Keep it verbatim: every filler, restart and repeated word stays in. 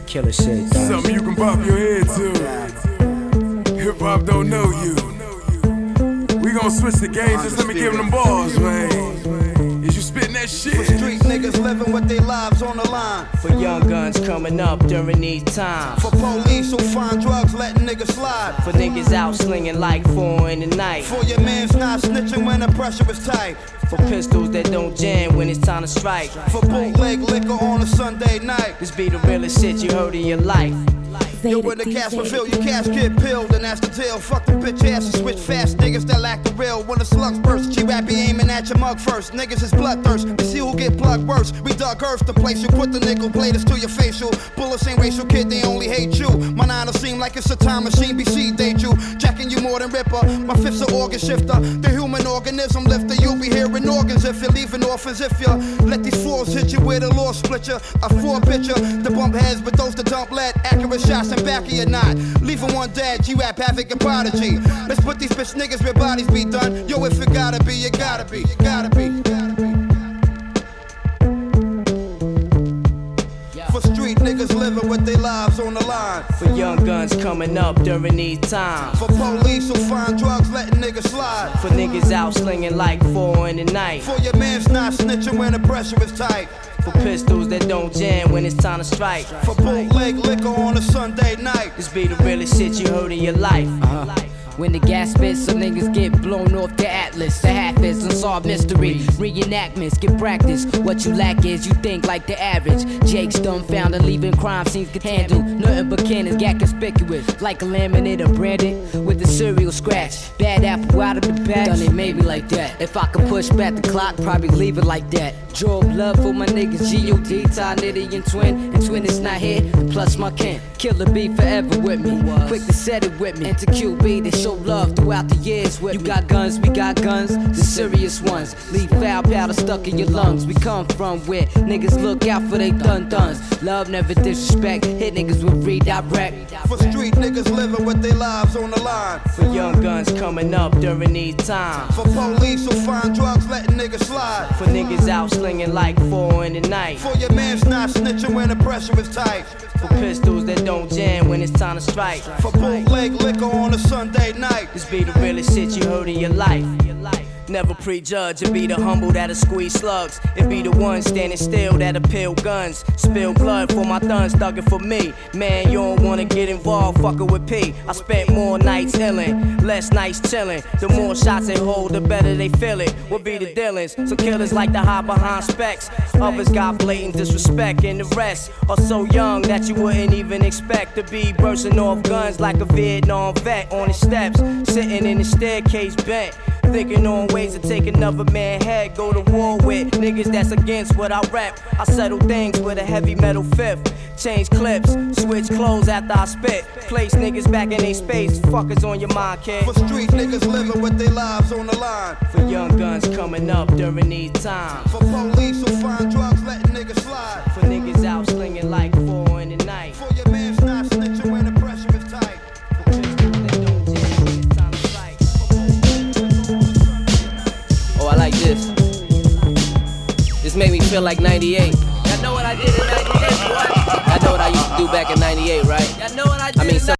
Killer shit, dog. Something you can bop your head to. Hip hop don't know you. We gon' switch the game, just let me give them balls, man. Is you spitting that shit? For street niggas living with their lives on the line. For young guns coming up during these times. For police who find drugs letting niggas slide. For niggas out slinging like four in the night. For your mans not snitching when the pressure is tight. For pistols that don't jam when it's time to strike. For bootleg liquor on a Sunday night. This be the realest shit you heard in your life. Yo, when the cash fulfill, your cash get peeled, and that's the deal. Fuck the bitch ass and switch fast niggas that lack the real. When the slugs burst, G-Rap be aiming at your mug first. Niggas is bloodthirst, we see who get plugged worse. We dug earth the place you put the nickel platers to your facial. Bullets ain't racial, kid, they only hate you. My nine seem like it's a time machine, B C date you. Jacking you more than Ripper, my fifth's an organ shifter. The human organism lifter, you'll be hearing organs if you're leaving orphans. If you let these fours hit you with a law split you. A four pitcher, the bump heads, but those that dump lead. Accurate shots and back of your knot. Leaving one dead, G-Rap, Havoc, and Prodigy. Let's put these bitch niggas where bodies be done. Yo, if it gotta be, you gotta be, you gotta be, you gotta be. For street niggas living with their lives on the line. For young guns coming up during these times. For police who find drugs letting niggas slide. For niggas out slinging like four in the night. For your mans not snitching when the pressure is tight. For pistols that don't jam when it's time to strike. For bootleg liquor on a Sunday night. This be the realest shit you heard in your life. Uh-huh. When the gas spits, some niggas get blown off the atlas. The half is unsolved mystery. Reenactments, get practice. What you lack is you think like the average. Jake's dumbfounded, leaving crime scenes get handled. Nothing but cannons got conspicuous. Like a laminator branded with the serial scratch. Bad apple out of the bag. Done it made me like that. If I could push back the clock, probably leave it like that. Draw blood for my niggas, G O D, Ty, Nitty, and Twin. And Twin is not here, plus my kin. Killer be forever with me. Quick to set it with me. Enter Q B, they show love throughout the years with you me. Got guns, we got guns, the serious ones. Leave foul powder stuck in your lungs. We come from where niggas look out for they dun-duns. Love never disrespect, hit niggas with redirect. For street niggas living with their lives on the line. For young guns coming up during these times. For police who find drugs letting niggas slide. For niggas out slinging like four in the night. For your mans not snitching when the pressure is tight. For pistols that don't jam when it's time to strike. For bootleg liquor on a Sunday night. This be the realest shit you heard in your life. Never prejudge, it be the humble that'll squeeze slugs. It be the ones standing still that'll peel guns. Spill blood for my thuns, thuggin' for me. Man, you don't wanna get involved, fuckin' with P. I spent more nights illin', less nights chillin'. The more shots they hold, the better they feel it. What be the dealings? So killers like to hide behind specs. Others got blatant disrespect, and the rest are so young that you wouldn't even expect to be bursting off guns like a Vietnam vet on the steps, sitting in the staircase bent. Thinking on ways to take another man's head, go to war with niggas that's against what I rap. I settle things with a heavy metal fifth. Change clips, switch clothes after I spit. Place niggas back in their space, fuckers on your mind, kid. For street niggas living with their lives on the line. For young guns coming up during these times. For police who find drugs letting niggas slide. For niggas out slinging like four in the night. For your mans not snitching when the pressure is tight. For pistols that don't jam when it's time to strike. Oh, I like this. This made me feel like ninety-eight. Y'all know what I did in ninety-eight, boy? I know what I used to do back in ninety-eight, right? Y'all know what I did I mean, in some